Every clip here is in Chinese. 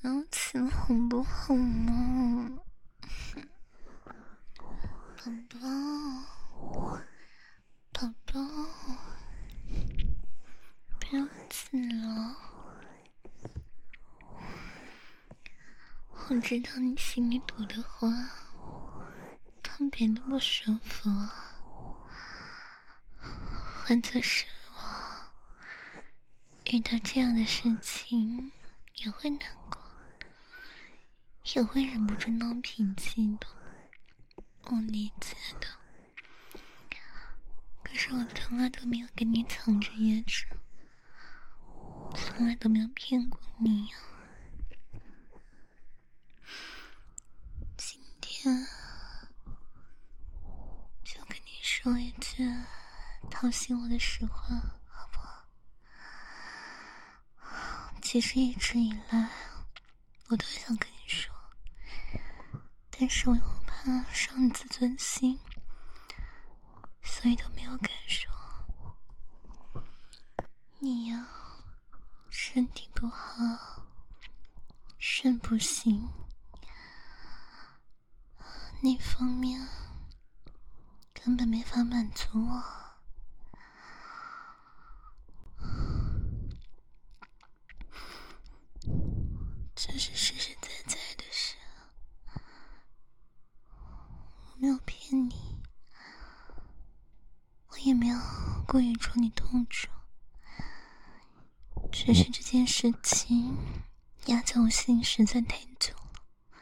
要亲好不好呢？宝宝，宝宝，不要亲了。我知道你心里堵得慌，特别的不舒服。换作是我，遇到这样的事情也会难过，也会忍不住闹脾气的，我理解的。可是我从来都没有跟你藏着掖着，从来都没有骗过你呀。今天就跟你说一句掏心我的实话，好不好？其实一直以来我都想跟你说，但是我又怕伤你自尊心，所以都没有敢说。你呀，身体不好，肾不行，那方面根本没法满足我。这是实实在在的事，我没有骗你，我也没有故意戳你痛处，只是这件事情压在我心里实在太久了，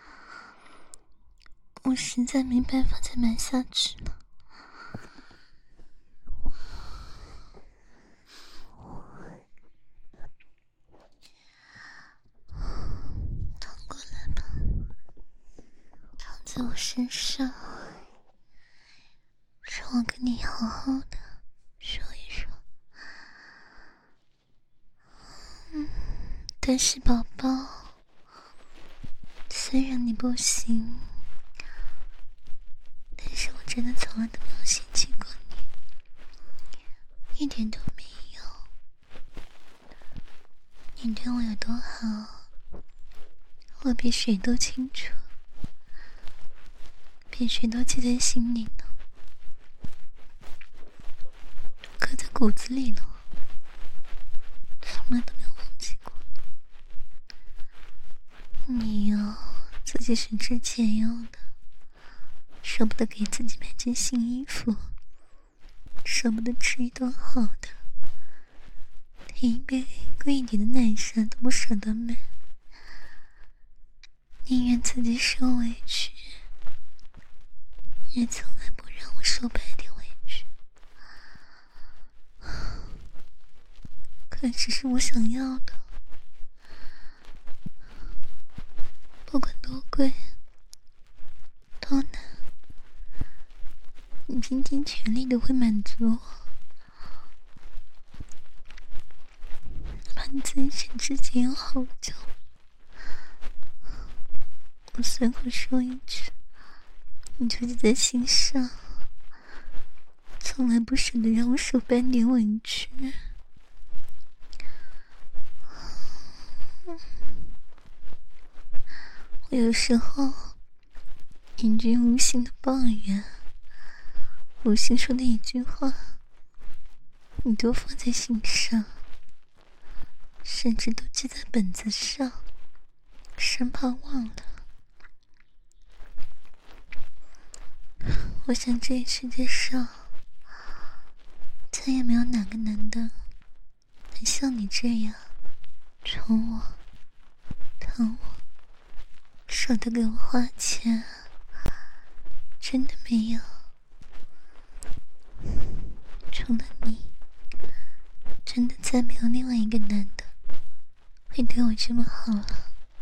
我实在没办法再瞒下去了。躺过来吧，躺在我身上，让我跟你好好的说一说。但是宝宝，虽然你不行，但是我真的从来都没有嫌弃过你，一点都没有。你对我有多好，我比谁都清楚，比谁都记在心里呢，刻在骨子里了，从来都没有忘记过。你呀，自己省吃俭用的，舍不得给自己买件新衣服，舍不得吃一顿好的，连一杯贵一点的奶茶都不舍得买，宁愿自己受委屈，也从来不让我受半点委屈。可只是我想要的，不管多贵多难，你尽尽全力都会满足我。把你自己省吃俭用好久，我随口说一句，你就记在心上，从来不舍得让我受半点委屈。我有时候一句无心的抱怨，无心说的一句话，你都放在心上，甚至都记在本子上，生怕忘了。我想这世界上再也没有哪个男的能像你这样宠我、疼我，舍得给我花钱，真的没有。除了你，真的再没有另外一个男的会对我这么好了。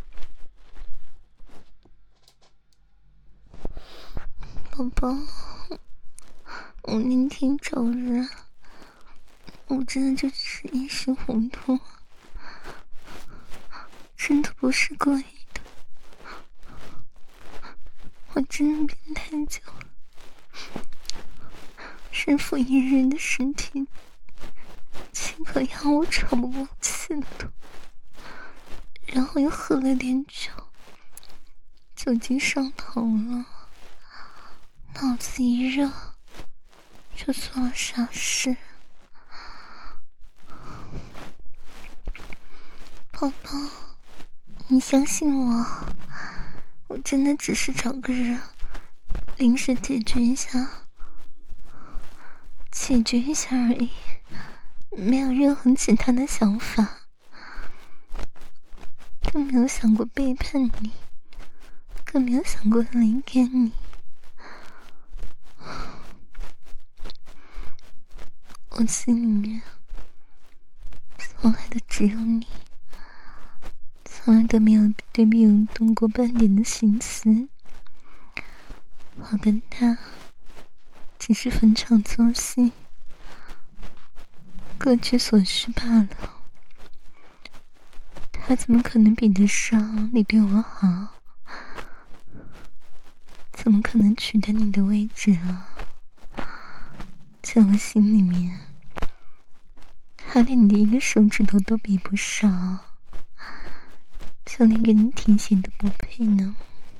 宝宝，我那天找人，我真的就只是一时糊涂，真的不是故意的。我真的变太久了，日复一日的身体轻可让我喘不过气了都， 然后又喝了点酒，酒精上头了，脑子一热就做了傻事。宝宝，你相信我，我真的只是找个人临时解决一下而已，没有任何其他的想法，更没有想过背叛你，更没有想过离开你。我心里面从来都只有你，从来都没有对别人动过半点的心思。我跟他只是逢场作戏，各取所需罢了。他怎么可能比得上你对我好？怎么可能取代你的位置啊？在我心里面，他连你的一个手指头都比不上，就连给你提鞋都不配呢。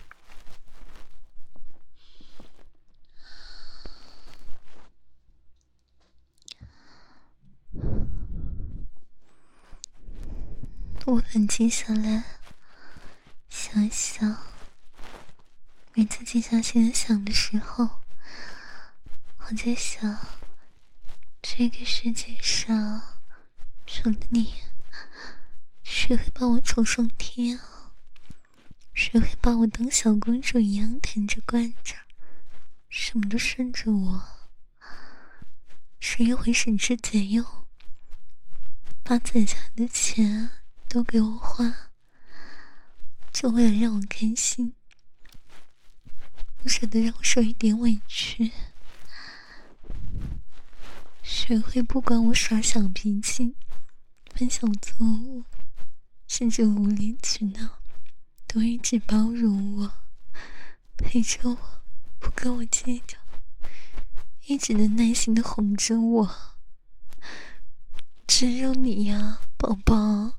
我冷静下来，想一想，每次静下心来想的时候，我在想，这个世界上除了你，谁会把我宠上天啊？谁会把我当小公主一样疼着惯着，什么都顺着我？谁又会省吃俭用，把攒下的钱都给我花，就为了让我开心，不舍得让我受一点委屈？谁会不管我耍小脾气，犯小错误，甚至无理取闹，都一直包容我，陪着我，不跟我计较，一直的耐心的哄着我？只有你呀，宝宝，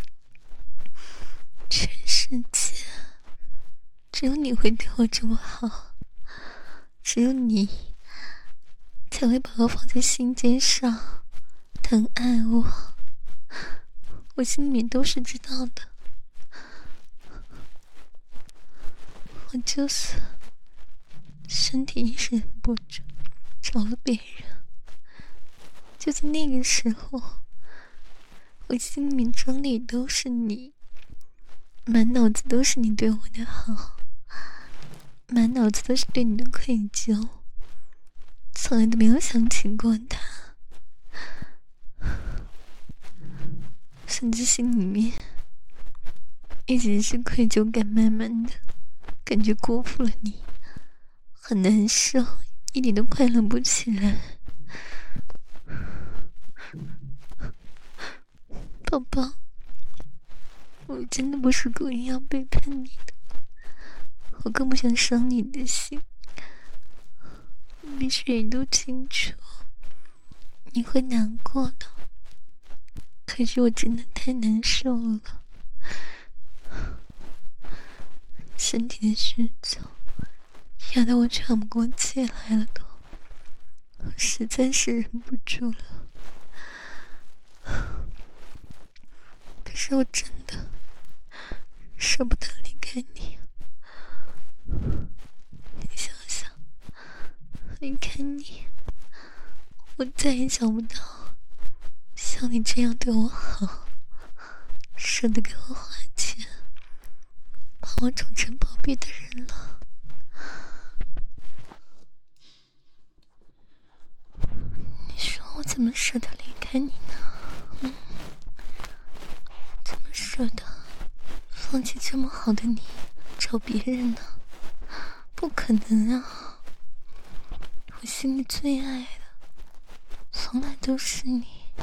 全世界只有你会对我这么好，只有你才会把我放在心尖上，疼爱我。我心里面都是知道的。我就是身体一时忍不住找了别人，就在那个时候，我心里面装里都是你，满脑子都是你对我的好，满脑子都是对你的愧疚，从来都没有想起过他，甚至心里面一直是愧疚感满满的，感觉辜负了你，很难受，一点都快乐不起来。宝宝，我真的不是故意要背叛你的，我更不想伤你的心。比谁都清楚你会难过的，可是我真的太难受了，身体的虚焦压得我喘不过气来了都，我实在是忍不住了。可是我真的舍不得离开你，你想想，离开你，我再也找不到像你这样对我好，舍得给我花钱，把我宠成宝贝的人了。你说我怎么舍得离开你呢？怎么舍得放弃这么好的你找别人呢？不可能啊！我心里最爱的从来都是你，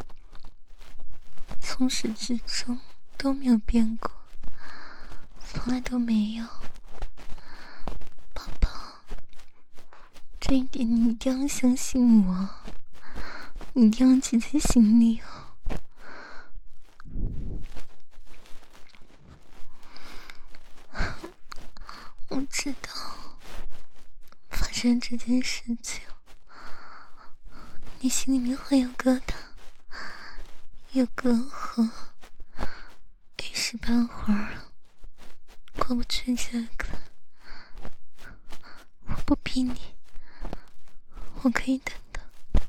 从始至终都没有变过，从来都没有。宝宝，这一点你一定要相信我，你一定要记在心里哦。 我知道发生这件事情，你心里面会有疙瘩，有隔阂，一时半会儿过不去这个。我不逼你，我可以等的。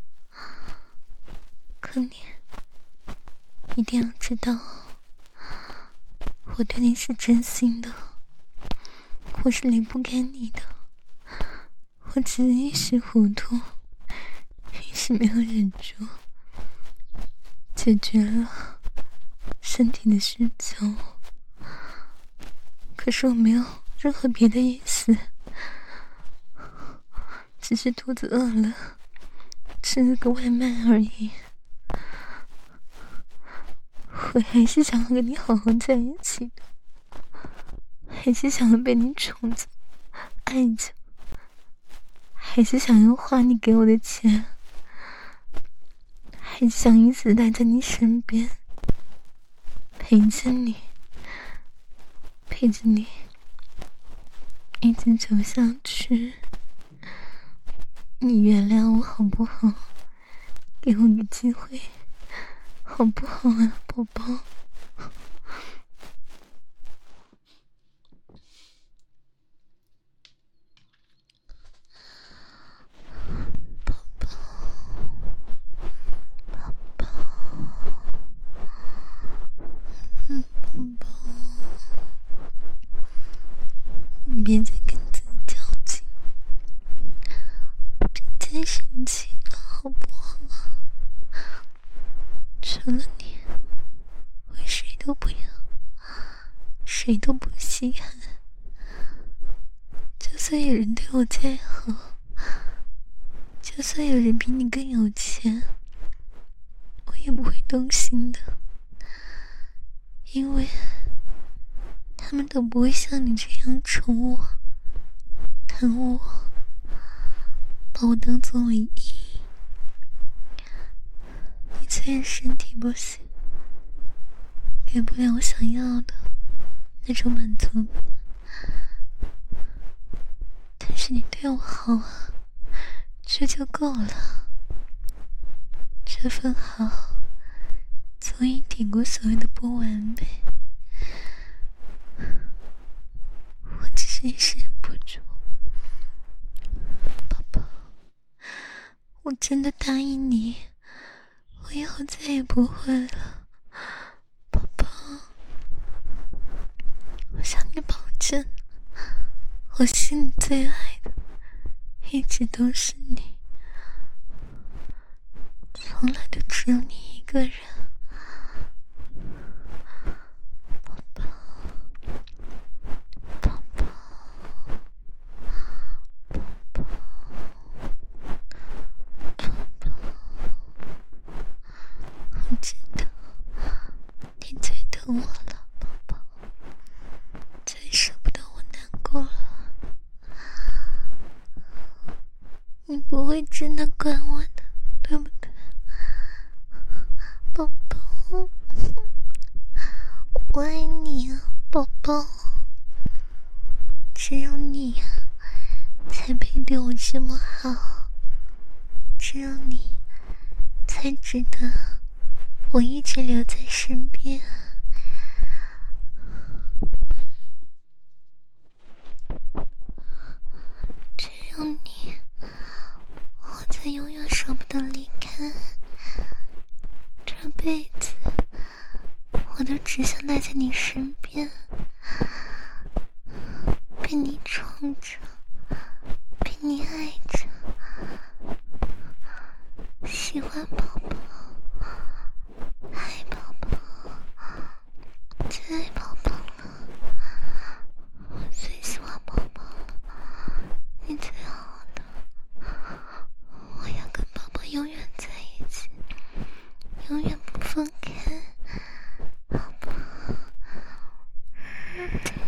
可你一定要知道，我对你是真心的，我是离不开你的。我只是一时糊涂，一时没有忍住，解决了身体的需求。可是我没有任何别的意思，只是肚子饿了，吃了个外卖而已。我还是想要跟你好好在一起的，还是想要被你宠着、爱着，还是想要花你给我的钱，还是想一直待在你身边，陪着你，陪着你一直走下去。你原谅我好不好？给我个机会好不好啊，宝宝？宝宝，你别再跟自己较劲，别再生气了好不好？除了你，我谁都不要，谁都不稀罕。就算有人对我再好，就算有人比你更有钱，我也不会动心的，因为他们都不会像你这样宠我、疼我，把我当作唯一。你虽然身体不行，给不了我想要的那种满足感，但是你对我好啊，这就够了。这份好足以抵过所有的不完美。我只是一时忍不住，宝宝，我真的答应你，我以后再也不会了，宝宝。我向你保证，我心里最爱的一直都是你，从来都只有你一个人，宝宝，宝宝，宝宝，宝宝。我知道你最疼我了，宝宝，最舍不得我难过了。你不会真的怪我的，对不对，宝宝？我爱你啊，宝宝。只有你才配对我这么好，只有你才值得我一直留在身边。只有你，我才永远舍不得离开。这辈子，我都只想待在你身边，被你宠着，被你爱着，喜欢宝宝，爱宝宝，最爱宝宝了，我最喜欢宝宝了，你最好了，我要跟宝宝永远在一起，永远不分开，宝宝。